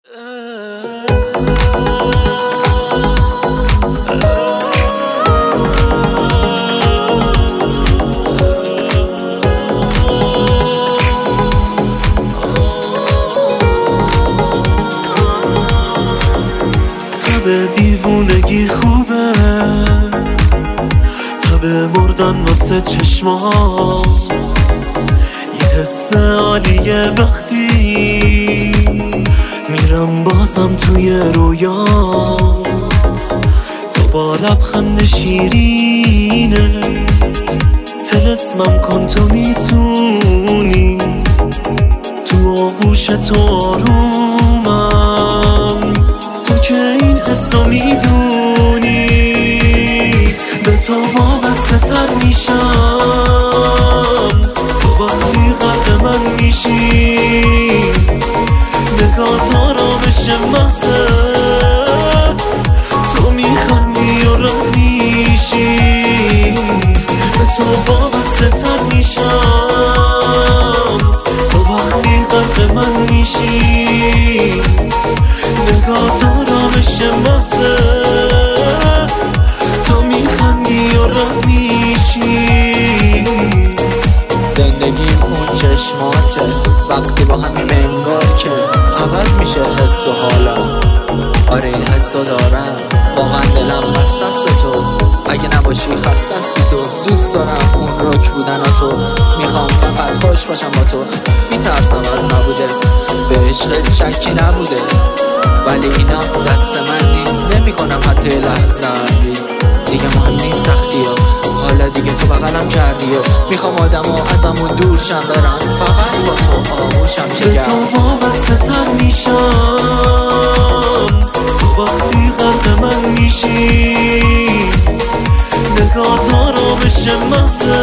تب دیوونگی خوبه، تب مردن واسه چشمات، یه حس عالیه وقتی میرم بازم توی رویات. تو با لبخند شیرینت طلسمم کن، تو میتونی تو آغوش تو آرومم، تو که این حسو میدونی به تو وابسته تر میشم. تو وقتی غرق من میشی نگاه آرامش محضه، تو میخندی و رد میشی به تو وابسته تر میشم. تو وقتی غرق من میشی نگاه آرامش محضه، تو میخندی و رد میشی. زندگیم اون چشماته، وقتی با همین منگار که عوض میشه حس و حالم. آره این حسو دارم، واقعا دلم بسته به تو، اگه نباشی خستست بی تو. دوست دارم اون رک بودناتو، میخوام فقط خوش باشم با تو. میترسم از نبودت، به عشقت شکی نبوده، ولی اینا دست من نیست. نمی کنم حتی لحظه ریز، دیگه مهم نیست سختی ها، حالا دیگه تو بغلم کردی و میخوام آدم ها ازمون دور شم، برم فقط با تو آغوشم شگر. به تو وابسته تر میشم، تو وقتی غرق من میشی نگاه آرامش محضه،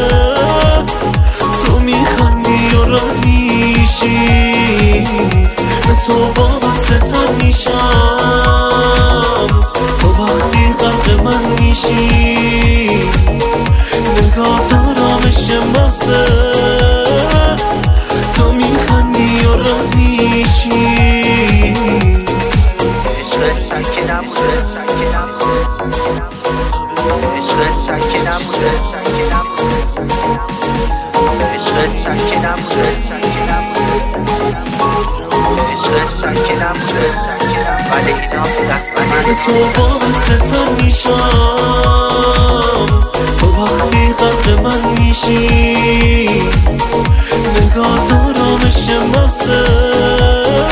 تو میخندی و رد میشی به تو وابسته تر میشم. تو وقتی غرق من میشی نگاه آرامش محضه، تو میخندی و رد میشی. عشقت سکی نبوده، عشقت سکی نبوده، عشقت سکی نبوده، عشقت سکی نبوده، ولی اینا دست من. به تو وابسته تر میشم، تو وقتی غرق من میشی نگاه آرامش محضه،